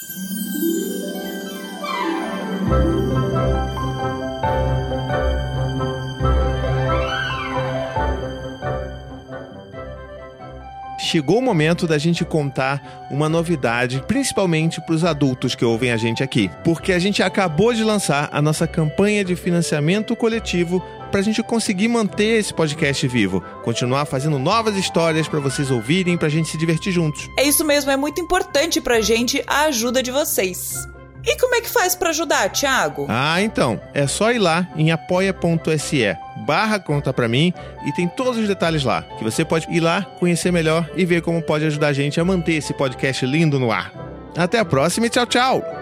Chegou o momento da gente contar uma novidade, principalmente para os adultos que ouvem a gente aqui. Porque a gente acabou de lançar a nossa campanha de financiamento coletivo para a gente conseguir manter esse podcast vivo. Continuar fazendo novas histórias para vocês ouvirem, para a gente se divertir juntos. É isso mesmo, é muito importante para a gente a ajuda de vocês. E como é que faz para ajudar, Thiago? Então, é só ir lá em apoia.se/conta pra mim e tem todos os detalhes lá, que você pode ir lá, conhecer melhor e ver como pode ajudar a gente a manter esse podcast lindo no ar. Até a próxima e tchau, tchau!